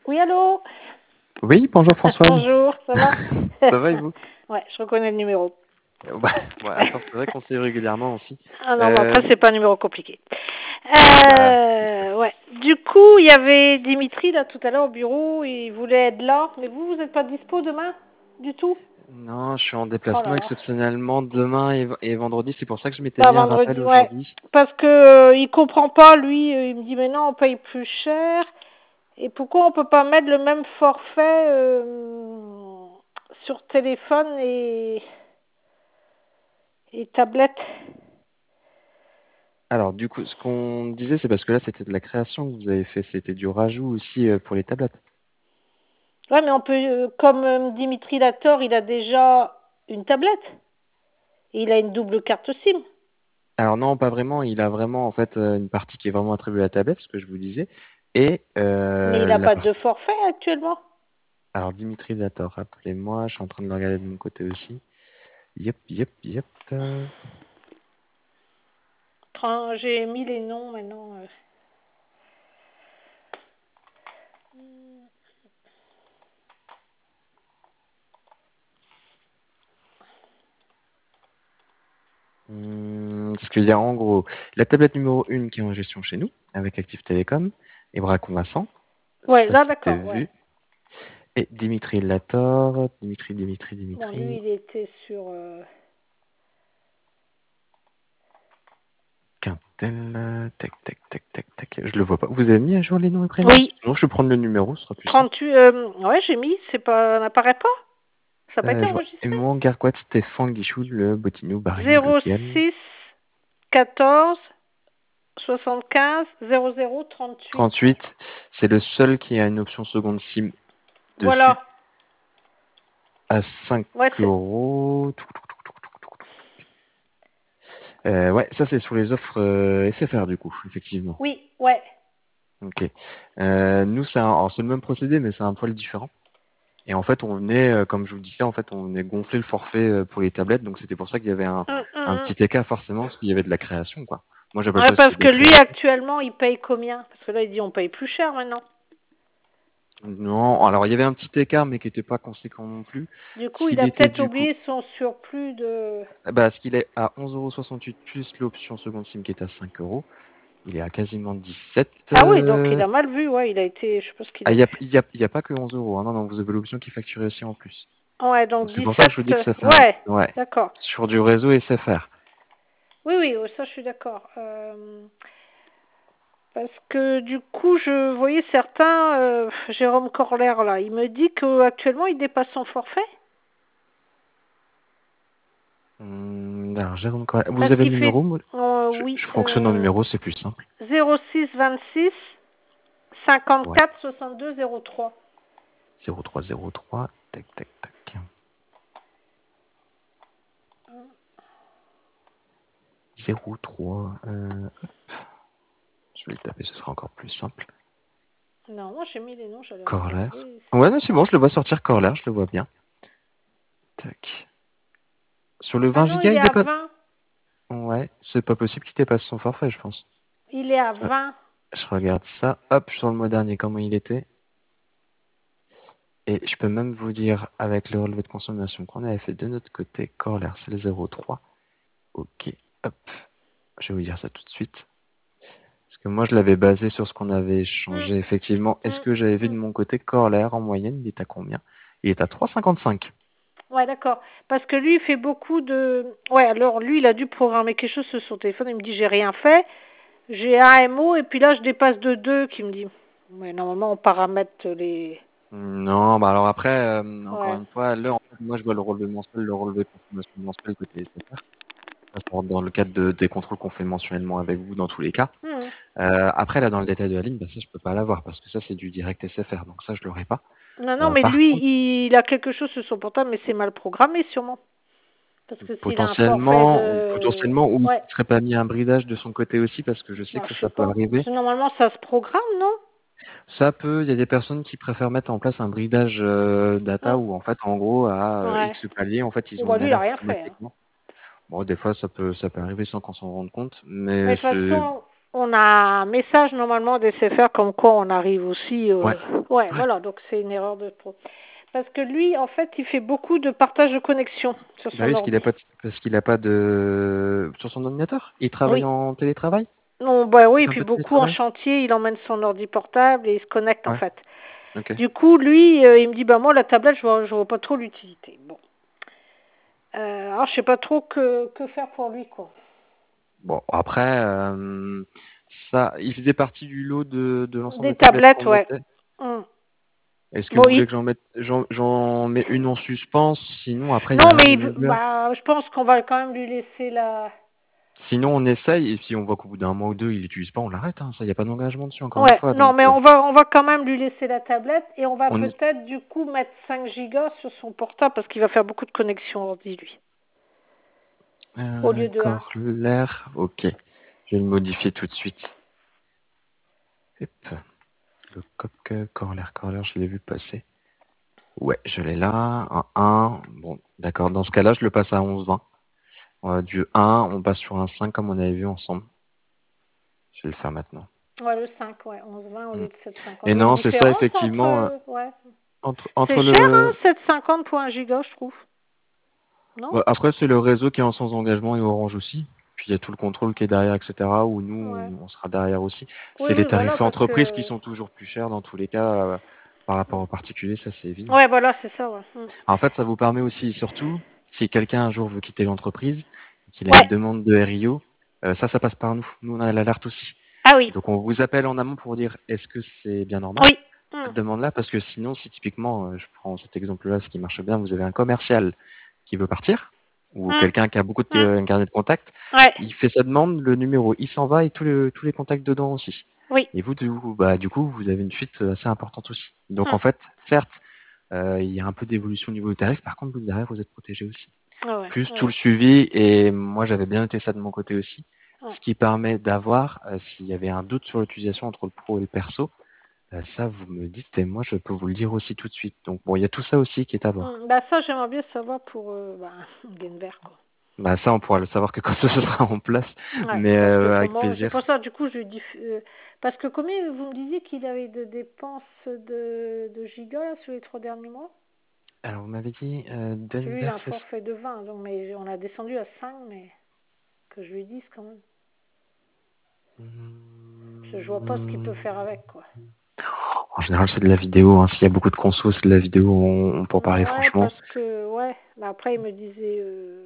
Oui, allô? Oui, bonjour Françoise. Bonjour, ça va? Ça va et vous? Ouais, je reconnais le numéro. Ouais, à force, c'est vrai qu'on s'est régulièrement aussi. Ah non, mais Euh, après, c'est pas un numéro compliqué. bah, Ouais. Du coup, il y avait Dimitri, là, tout à l'heure au bureau, il voulait être là. Mais vous n'êtes pas dispo demain? Du tout? non, je suis en Oh déplacement là là. exceptionnellement demain et vendredi. C'est pour ça que je m'étais Bah, mis un rappel vendredi, ouais. aujourd'hui. Parce que il comprend pas, lui, il me dit, mais non, on paye plus cher. Et pourquoi on peut pas mettre le même forfait sur téléphone et tablette? Alors, du coup, ce qu'on disait, c'est parce que là, c'était de la création que vous avez fait. C'était du rajout aussi pour les tablettes. Ouais, mais on peut, comme Dimitri Lator, il a déjà une tablette. Et il a une double carte SIM. Alors non, pas vraiment. Il a vraiment en fait une partie qui est vraiment attribuée à la tablette, ce que je vous disais, et Mais il n'a la pas de partie. forfait actuellement. Alors Dimitri Dator, rappelez-moi, je suis en train de le regarder de mon côté aussi. Yep, yep, yep. J'ai mis les noms maintenant. Ce qu'il y a en gros, la tablette numéro 1 qui est en gestion chez nous, avec Active Télécom, et Bracon Vincent, Ouais, ça là, c'était d'accord, ouais. vu. Et Dimitri Lator, Bon, lui, Dimitri, il était sur. Quintel, tac, tac, tac, tac, tac, je le vois pas. Vous avez mis à jour les noms et prénoms? Oui, Sinon je peux prendre le numéro, ce sera plus simple. 38. Ouais, j'ai mis, c'est pas, n'apparaît pas. Ça n'a pas été Je vois enregistré. Aimon, Garquat, Stéphane, Guichou, Le Botignou, Barry, Le Guen. 06 14 75 00 38. 38, c'est le seul qui a une option seconde SIM dessus, Voilà. à 5 Ouais, euros. Ouais, ça c'est sur les offres SFR du coup, effectivement. oui, ouais. Ok. Nous, c'est le même procédé, mais c'est un poil différent. Et en fait, on venait, comme je vous le disais, en fait, on venait gonfler le forfait pour les tablettes, donc c'était pour ça qu'il y avait un Hum. petit écart forcément, parce qu'il y avait de la création, quoi. Moi, j'appelle Ouais, pas ça parce de que la lui, création. actuellement, il paye combien? Parce que là, il dit on paye plus cher maintenant. Non, alors il y avait un petit écart, mais qui n'était pas conséquent non plus. Du Ce coup, il qu'il a était peut-être du coup, oublié son surplus de. bah, ce qu'il est à 11,68 € plus l'option seconde SIM qui est à 5 euros. Il est à quasiment 17. Ah oui, donc il a mal vu, ouais, il a été, je sais pas ce qu'il Ah, a fait. y a pas que 11 euros, hein. Non, non, vous avez l'option qui facture aussi en plus. Ouais, Donc donc c'est pour ça que 17, je vous dis que ça fait un... ouais, Ouais, d'accord. sur du réseau SFR. Oui, oui, ça je suis d'accord. Parce que du coup, je voyais certains, Jérôme Corler là, il me dit qu'actuellement il dépasse son forfait. Alors, Jérôme Correa, vous Parce avez le qu'il fait, numéro? Moi, oui, je fonctionne en numéro, c'est plus simple. 06 26 Ouais, 54 62 03. 0303, tac, tac, tac. 03, je vais le taper, ce sera encore plus simple. Non, moi j'ai mis les noms, j'allais Corler. regarder. Ouais, non, c'est bon, je le vois sortir Corler, je le vois bien. Tac. Sur le Ah 20 non, gigas, il est il à dépasse. 20. Ouais, c'est pas possible qu'il dépasse son forfait, je pense. Il est à Euh, 20. Je regarde ça. Hop, sur le mois dernier, comment il était. Et je peux même vous dire, avec le relevé de consommation qu'on avait fait de notre côté, Corler, c'est le 03. Ok, hop. Je vais vous dire ça tout de suite. Parce que moi, je l'avais basé sur ce qu'on avait Hum, échangé, effectivement. Est-ce hum, que j'avais vu de hum. mon côté Corler, en moyenne, il est à combien? Il est à 3,55. Ouais, d'accord. Parce que lui, il fait beaucoup de. Ouais, alors lui, il a dû programmer quelque chose sur son téléphone. Il me dit, j'ai rien fait. J'ai un MO et puis là, je dépasse de 2 qui me dit. Mais normalement, on paramètre les. Non, bah alors après, encore Ouais. une fois, là, en fait, moi, je vois le relevé mensuel, le relevé de consommation mensuel côté SFR. Ça rentre dans le cadre des contrôles qu'on fait mensuellement avec vous dans tous les cas. Hum. Après, là, dans le détail de la ligne, bah, ça, je peux pas l'avoir parce que ça, c'est du direct SFR. Donc ça, je l'aurai pas. Non, non, mais Par lui, contre, il a quelque chose sur son portable, mais c'est mal programmé sûrement. Parce que s'il a un forfait de. potentiellement, ou Ouais. il serait pas mis un bridage de son côté aussi parce que je sais Bah, que je sais ça peut pas. Parce arriver. que normalement, ça se programme, non? Ça peut, il y a des personnes qui préfèrent mettre en place un bridage data Hum. où en fait, en gros, à Ouais. X palier, en fait, ils Bon, ont bah, une lui, il a alerte rien fait, hein. automatiquement. Bon, des fois, ça peut arriver sans qu'on s'en rende compte, Mais mais de toute c'est, façon, on a un message normalement des SFR comme quoi on arrive aussi. Ouais. Ouais, voilà, donc c'est une erreur de trop. Parce que lui, en fait, il fait beaucoup de partage de connexion sur Bah son oui, ordi. parce qu'il a pas de sur son ordinateur. Il travaille Oui. en télétravail. Non, bah oui, Il et fait un puis peu de beaucoup en télétravail. chantier, il emmène son ordi portable et il se connecte en Ouais. fait. Ok. Du coup, lui, il me dit, bah moi, la tablette, je vois pas trop l'utilité. Bon. Alors, je sais pas trop que faire pour lui, quoi. Bon, après, ça, il faisait partie du lot de l'ensemble Des des tablettes qu'on tablettes, ouais. mettait. Hum. Est-ce que Bon, vous voulez que j'en mets une en suspens? Sinon, après, il n'y non, a rien mais d'immédiat. bah, je pense qu'on va quand même lui laisser la. Sinon, on essaye, et si on voit qu'au bout d'un mois ou deux, il l'utilise pas, on l'arrête, hein. Ça, il n'y a pas d'engagement dessus, encore une Ouais, fois. non, Donc, mais on va quand même lui laisser la tablette et on va on y... peut-être du coup mettre 5 gigas sur son portable parce qu'il va faire beaucoup de connexions ordi, lui. Au lieu de 1. Corlair, ok. Je vais le modifier tout de suite. Hop. Le coq Corlair, je l'ai vu passer. Ouais, je l'ai là. Un 1. Bon, d'accord. Dans ce cas-là, je le passe à 11,20. Du 1, on passe sur un 5 comme on avait vu ensemble. Je vais le faire maintenant. Ouais, le 5, ouais, 11,20 au Mm. lieu de 7,50. Et Il y a une non, c'est ça, différence entre. effectivement. Ouais. C'est Entre cher, hein, le. 7,50 pour 1 giga, je trouve. Non? Bah, après, c'est le réseau qui est en sans engagement et Orange aussi. Puis il y a tout le contrôle qui est derrière, etc. Où Ouais. nous, on sera derrière aussi. Oui, C'est les oui, voilà, tarifs parce entreprises qui que. sont toujours plus chers dans tous les cas par rapport aux particuliers, ça c'est évident. Ouais, voilà, c'est ça, ouais. En fait, ça vous permet aussi, surtout, si quelqu'un un jour veut quitter l'entreprise, qu'il a une Ouais. demande de RIO, ça passe par nous. Nous, on a l'alerte aussi. Ah oui. Donc, on vous appelle en amont pour dire est-ce que c'est bien normal Oui. cette demande-là? Parce que sinon, si typiquement, je prends cet exemple-là, ce qui marche bien, vous avez un commercial qui veut partir, ou quelqu'un qui a beaucoup de carnet de contacts, Ouais. il fait sa demande, le numéro, il s'en va et tous les contacts dedans aussi. Oui. Et vous, du coup, vous avez une fuite assez importante aussi. Donc, en fait, certes, il y a un peu d'évolution au niveau du tarif. Par contre, vous, derrière, vous êtes protégé aussi. Ah ouais. Plus tout le Ouais. suivi, et moi, j'avais bien noté ça de mon côté aussi, Ouais. ce qui permet d'avoir, s'il y avait un doute sur l'utilisation entre le pro et le perso, ça, vous me dites, et moi, je peux vous le dire aussi tout de suite. Donc, bon, il y a tout ça aussi qui est à voir. Bah ça, j'aimerais bien savoir pour Denver, quoi. Bah, ça, on pourra le savoir que quand ce sera en place, Ouais, mais parce que pour avec moi, c'est plaisir. pour ça, du coup, je lui dis. Parce que combien vous me disiez qu'il avait de dépenses de gigas là, sur les 3 derniers mois? Alors, vous m'avez dit, Celui, il Denver, a un c'est... forfait de 20, donc, mais on a descendu à 5, mais que je lui dise quand même. Parce que je vois pas ce qu'il peut faire avec, quoi. En général, c'est de la vidéo, hein. S'il y a beaucoup de consos, c'est de la vidéo, on peut en parler Ouais, franchement. parce que, ouais. Mais après, il me disait,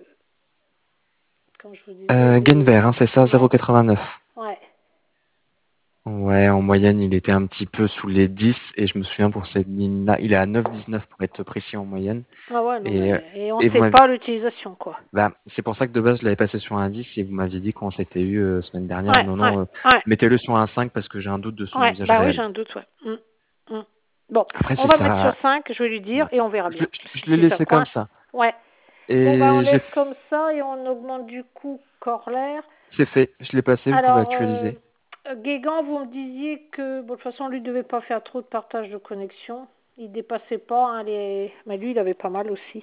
quand je vous disais, Genver, hein, c'est ça, Ouais, 0,89. ouais. Ouais, en moyenne, il était un petit peu sous les 10, et je me souviens pour cette ligne-là, il est à 9,19 pour être précis en moyenne. Ah ouais, non, Et, mais. Et on et vous sait m'avez, pas l'utilisation, quoi. bah, c'est pour ça que de base, je l'avais passé sur un 10, et vous m'aviez dit qu'on s'était eu semaine dernière, Ouais, non, ouais, non, ouais. mettez-le sur un 5 parce que j'ai un doute de son Ouais, usage bah oui, j'ai réel. un doute, ouais. Bon, Après, on si va le mettre sur ça, 5, je vais lui dire, ouais. et on verra Je, bien. je l'ai Si ça laissé comme coince. ça. Ouais. Bon, bah on Et laisse comme ça et on augmente du coup Corlair. c'est fait, je l'ai passé, vous pouvez Alors, actualiser. Guégan, vous me disiez que, bon, de toute façon, lui ne devait pas faire trop de partage de connexion. Il dépassait pas, hein, mais lui, il avait pas mal aussi.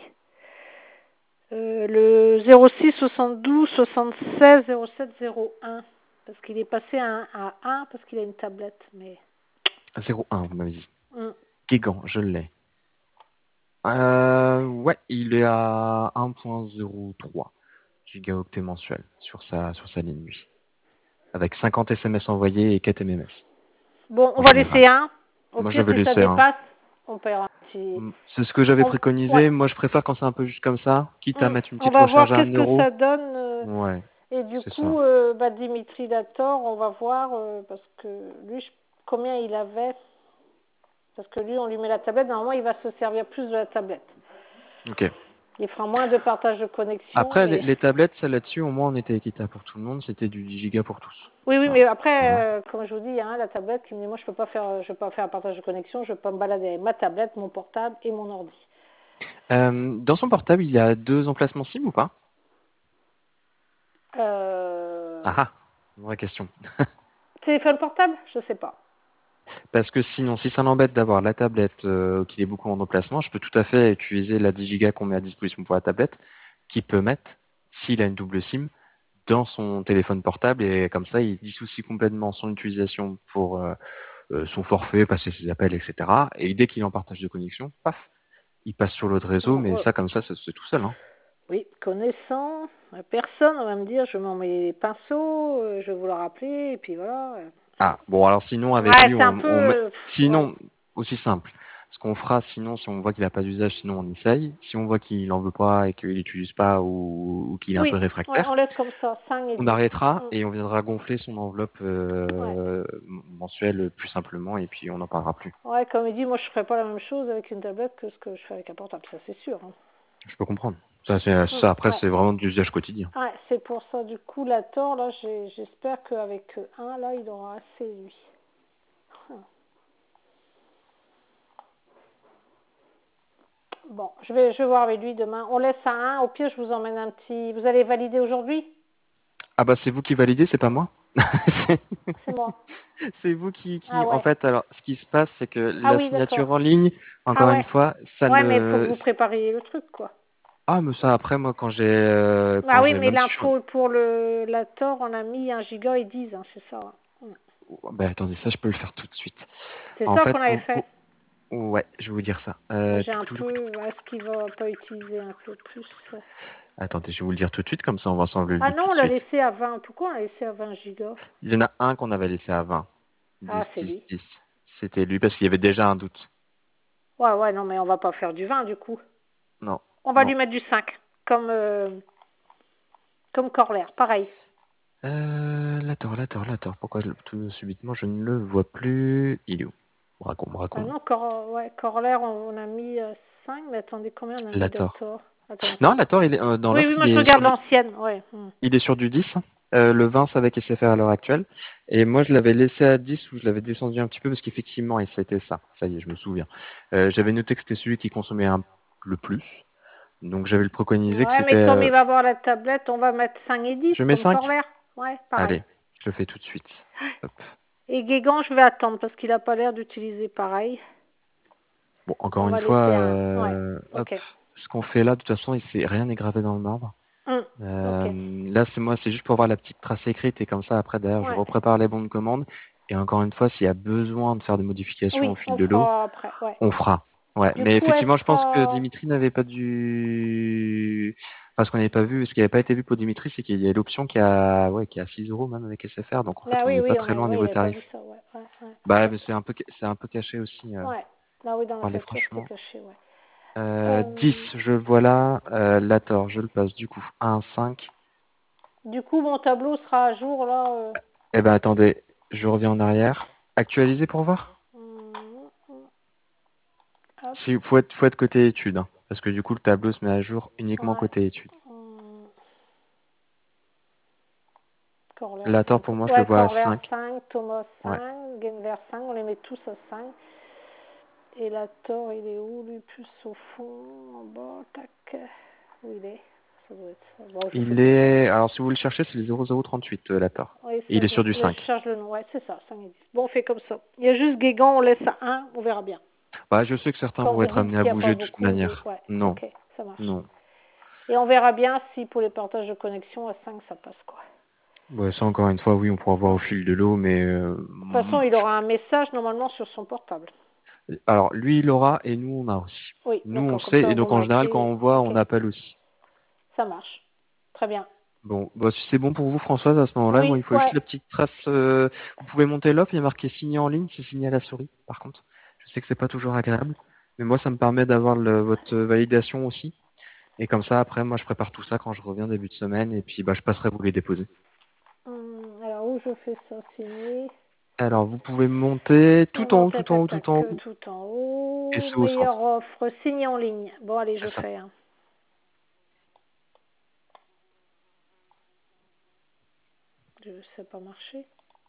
Le 06 72 76 07 01. Parce qu'il est passé à 1 parce qu'il a une tablette. Mais. 0,1, vous m'avez dit. Hum. Guégan, je l'ai. Ouais, il est à 1,03 gigaoctets mensuel sur sa ligne, lui. Avec 50 SMS envoyés et 4 MMS, Bon, on en va général. laisser un. Au Moi, pire, j'avais si ça laissé un. dépasse, on paiera. Si. C'est ce que j'avais Ouais. préconisé. Moi, je préfère quand c'est un peu juste comme ça, quitte à mettre une On petite va voir recharge à qu'est-ce 1 que euro. ça donne. Ouais, Et du c'est ça. coup, Dimitri Dator, on va voir, parce que lui, combien il avait. Parce que lui, on lui met la tablette. Normalement, il va se servir plus de la tablette. Ok. Il fera moins de partage de connexion. Après, Mais. les tablettes, ça là-dessus, au moins, on était équitable pour tout le monde. C'était du 10 gigas pour tous. Oui, oui, Voilà. mais après, Voilà. comme je vous dis, il y a la tablette qui me dit, moi, je peux pas faire un partage de connexion. Je peux pas me balader avec ma tablette, mon portable et mon ordi. Dans son portable, il y a 2 emplacements SIM ou pas? Ah ah, vraie question. Téléphone portable? Je sais pas. Parce que sinon, si ça l'embête d'avoir la tablette qui est beaucoup en emplacement, je peux tout à fait utiliser la 10 Go qu'on met à disposition pour la tablette, qui peut mettre, s'il a une double SIM, dans son téléphone portable et comme ça, il dissocie complètement son utilisation pour son forfait, passer ses appels, etc. Et dès qu'il est en partage de connexion, paf, il passe sur l'autre réseau, mais ça, comme ça, c'est tout seul. Hein. Oui, connaissant, personne va me dire je m'en mets les pinceaux, je vais vous le rappeler, et puis voilà. Ah, bon, alors sinon, avec lui, c'est un peu... sinon, aussi simple. Ce qu'on fera, sinon, si on voit qu'il n'a pas d'usage, sinon on essaye. Si on voit qu'il n'en veut pas et qu'il n'utilise pas ou qu'il est un peu réfractaire, on laisse comme ça, 5 et 10. on arrêtera et on viendra gonfler son enveloppe mensuelle plus simplement et puis on n'en parlera plus. Ouais, comme il dit, moi je ferais pas la même chose avec une tablette que ce que je fais avec un portable, ça c'est sûr. Hein. Je peux comprendre. Ça, après, c'est vraiment de l'usage quotidien. Ouais, c'est pour ça. Du coup, la Thor, là, j'espère qu'avec un, là, il aura assez, lui. Bon, je vais voir avec lui demain. On laisse à 1. Au pire, je vous emmène un petit... Vous allez valider aujourd'hui? Ah bah c'est vous qui validez, c'est pas moi. C'est moi. C'est vous qui... En fait, alors, ce qui se passe, c'est que la signature d'accord. en ligne, encore une fois, ça Ouais, mais il faut que vous prépariez le truc, quoi. Ah, mais ça, après, moi, quand j'ai... Ah oui, mais l'info pour la Thor, on a mis 1 giga et 10, hein, c'est ça. Ben, attendez, ça, je peux le faire tout de suite. C'est En ça fait, qu'on avait fait. Ouais, je vais vous dire ça. J'ai un peu... Est-ce qu'il va pas utiliser un peu plus? Attendez, je vais vous le dire tout de suite, comme ça, on va s'enlever le Ah doute non, tout on de l'a suite. laissé à 20. Pourquoi on l'a laissé à 20 gigas? Il y en a un qu'on avait laissé à 20. 10, c'est 10, lui. 10. C'était lui, parce qu'il y avait déjà un doute. Ouais, non, mais on va pas faire du 20, du coup. Non. On va lui mettre du 5, comme Corlair, pareil. L'attends. Pourquoi tout subitement je ne le vois plus? Il est où? Braconne. Non, Corlair, on a mis 5, mais attendez, combien on a mis L'attends. d'Ator? Non, l'attends, il est dans l'offre. Oui, moi je regarde l'ancienne, ouais. Il est sur du 10. Le 20, c'est avec SFR à l'heure actuelle. Et moi, je l'avais laissé à 10 ou je l'avais descendu un petit peu parce qu'effectivement, et c'était ça. Ça y est, je me souviens. J'avais noté que c'était celui qui consommait le plus. Donc, j'avais le préconisé que c'était... mais comme il va avoir la tablette, on va mettre 5 et 10, Je mets comme 5. Corlair. Ouais, pareil. Allez, je le fais tout de suite. Hop. Et Guégan, je vais attendre parce qu'il n'a pas l'air d'utiliser pareil. Bon, encore une fois, hop. Ce qu'on fait là, de toute façon, rien n'est gravé dans le marbre. Là, c'est juste pour avoir la petite trace écrite et comme ça, après, derrière, je reprépare les bons de commande. Et encore une fois, s'il y a besoin de faire des modifications au fil de l'eau, on fera. Ouais, mais effectivement, je pense que Dimitri n'avait pas dû... Parce qu'on n'avait pas vu, ce qui n'avait pas été vu pour Dimitri, c'est qu'il y a l'option qui a 6 euros même avec SFR, donc en fait, on n'est pas très loin niveau tarif. Bah, mais c'est un peu caché aussi. Là, oui, dans la facture, c'est caché, ouais. 10, je le vois là. L'ator, je le passe du coup à 1,5. Du coup, mon tableau sera à jour là. Eh ben attendez, je reviens en arrière. Actualiser pour voir. Il faut être côté études, hein, parce que du coup le tableau se met à jour uniquement côté études. L'ator pour moi je le vois à 5. 5, Thomas 5, Genver 5, on les met tous à 5. Et l'ator, il est où lui? Plus au fond, en bas, tac. Où il est? Ça doit être ça. Bon, il est... Alors si vous le cherchez, c'est le 0038 l'ator. Oui, il est sur du 5. Je cherche le nom, ouais, c'est ça, 5 et 10. Bon, on fait comme ça. Il y a juste Guégan, on laisse à 1, on verra bien. Bah, je sais que certains vont être amenés à bouger de toute manière. Non. Ok, ça marche. Non. Et on verra bien si pour les partages de connexion à 5, ça passe quoi. Ouais, ça encore une fois, oui, on pourra voir au fil de l'eau, mais... De toute façon, il aura un message normalement sur son portable. Alors, lui, il aura et nous, on a aussi. Oui, nous, on sait, et donc en général, quand on voit, on appelle aussi. Ça marche. Très bien. Bon, bah, si c'est bon pour vous, Françoise, à ce moment-là, moi, il faut juste la petite trace. Vous pouvez monter l'offre, il y a marqué signé en ligne, c'est signé à la souris, par contre. Je sais que c'est pas toujours agréable, mais moi, ça me permet d'avoir votre validation aussi. Et comme ça, après, moi, je prépare tout ça quand je reviens début de semaine, et puis, bah, je passerai vous les déposer. Alors, où je fais ça, signer? Alors, vous pouvez monter tout en haut. Tout en haut. Et c'est au meilleure centre. offre, signer en ligne. Bon, allez, je fais. Ça n'a pas marché.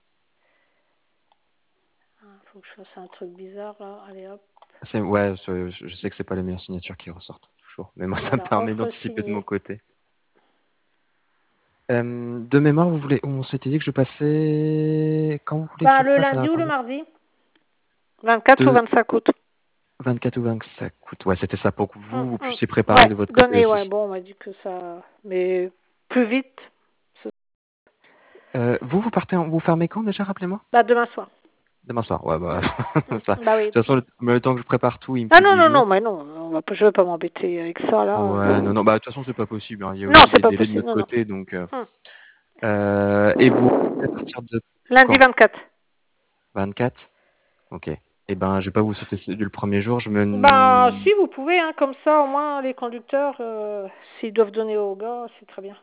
Faut que je fasse un truc bizarre là. Allez hop. Ouais, je sais que c'est pas les meilleures signatures qui ressortent toujours, mais moi ça me permet d'anticiper de mon côté. De mémoire, on s'était dit que je passais quand vous voulez que je le fasse lundi ou le mardi 24 ou 25 août. 24 ou 25 août. Ouais, c'était ça pour que vous puissiez préparer de votre côté aussi. Bon, on m'a dit que ça, mais plus vite. Vous partez, vous fermez quand déjà, rappelez-moi? Bah, demain soir. Demain soir, ouais, bah, ça. De Bah oui. toute façon, le temps que je prépare tout, il me Ah faut non, 10 non, non, jours. mais non, je vais pas m'embêter avec ça, là. Ouais, non, non, bah, de toute façon, c'est pas possible, hein. Il y a Non, aussi c'est des pas délais de possible, notre non, non. côté, donc, Hum. et vous, à partir de Lundi quand? 24. 24? Ok. Eh ben, je vais pas vous sauter le premier jour, je Bah, me... si, vous pouvez, hein, comme ça, au moins, les conducteurs, s'ils doivent donner aux gars, c'est très bien.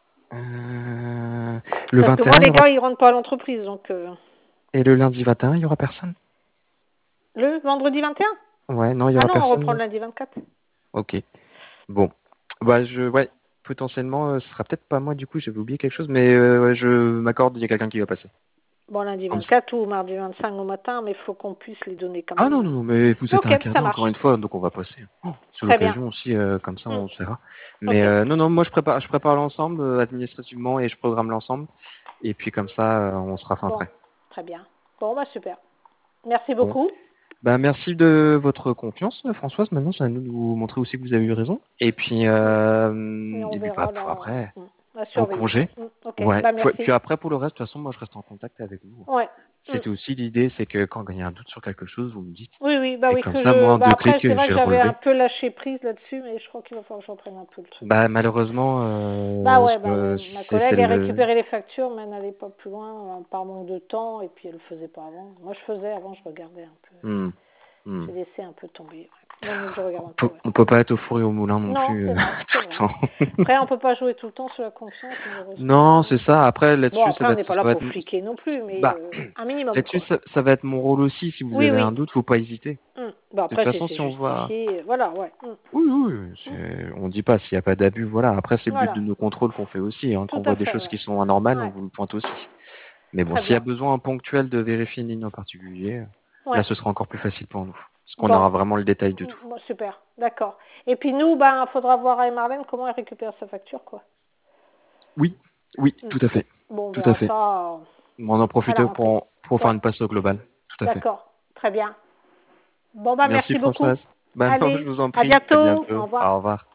Le Parce que moi, 21, il y les aura... gars, ils rentrent pas à l'entreprise, donc... Et le lundi 21, il y aura personne? Le vendredi 21? Ouais, non, il y Ah aura non, on personne. reprend le lundi 24. Ok. Bon. Bah, ouais, potentiellement, ce sera peut-être pas moi, du coup, j'avais oublié quelque chose, mais ouais, je m'accorde, il y a quelqu'un qui va passer. Bon, lundi Comme 24 ou mardi 25 au matin, mais il faut qu'on puisse les donner quand Ah même. non, non, non, mais vous êtes Ok, un ça cadeau, encore marche. une fois, donc on va passer. Oh, c'est Très bien. l'occasion aussi, comme ça, Hmm. on se verra. Mais Ok. non, non, moi, je prépare l'ensemble administrativement et je programme l'ensemble. Et puis comme ça, on sera fin Bon, prêt. très bien. Bon, bah super. Merci Bon. beaucoup. Bah, merci de votre confiance, Françoise. Maintenant, ça va nous vous montrer aussi que vous avez eu raison. Et puis, Hmm. Et on bah, verra après, la vos surveillance. congés. Ok, Ouais. bah merci. Puis après, pour le reste, de toute façon, moi, je reste en contact avec vous. Ouais. Hmm. C'était aussi l'idée, c'est que quand il y a un doute sur quelque chose, vous me dites. Oui, oui, bah Et oui, comme que ça, moi, je. en Bah deux après, clics, c'est vrai j'ai que le j'avais un relevé. peu lâché prise là-dessus, mais je crois qu'il va falloir que j'en prenne un peu le truc. Bah, malheureusement, Bah ouais, bah ma c'est collègue a le. récupéré les factures, mais elle n'allait pas plus loin par manque de temps, et puis elle le faisait pas avant. Moi, je faisais avant, je regardais un peu. Hmm, hmm. J'ai laissé un peu tomber. Ouais. Vaut mieux que je regarde On un peu, peut, ouais. on peut pas être au four et au moulin non Non, plus c'est vrai, tout c'est le vrai. temps. Après, on peut pas jouer tout le temps sur la confiance, malheureusement. Non, c'est ça. Après, Bon, là-dessus, après, on n'est pas là ça va pour être, fliquer non plus, mais bah, un minimum, là-dessus, quoi. ça va être mon rôle aussi. Si vous Oui, avez un oui. doute, faut pas hésiter. Bon, De toute après, façon, c'est si on voit, justifié. Voilà, ouais. oui, oui, oui, Mm. on dit pas s'il n'y a pas d'abus, voilà. Après, c'est le but de Voilà, nos contrôles qu'on fait aussi, hein. Quand tout on à voit des fait, choses ouais. qui sont anormales, on Ouais, vous le pointe aussi. Mais bon, très s'il y a bien. besoin ponctuel de vérifier une ligne en particulier, là, Ouais. ce sera encore plus facile pour nous. Parce qu'on Bon, aura vraiment le détail de tout. Bon, super, d'accord. Et puis nous, ben, faudra voir avec Marlène comment elle récupère sa facture, quoi. Oui, oui, Mm. tout à fait. Bon, on Tout à verra fait. ça On en à la profite rentrée. pour faire Ouais, une passe au global. Tout à fait. d'accord, très bien. Bon, bah, Merci merci beaucoup. Françoise. Bah non, je Allez, vous en à prie. À bientôt. Au bientôt. revoir. Au revoir.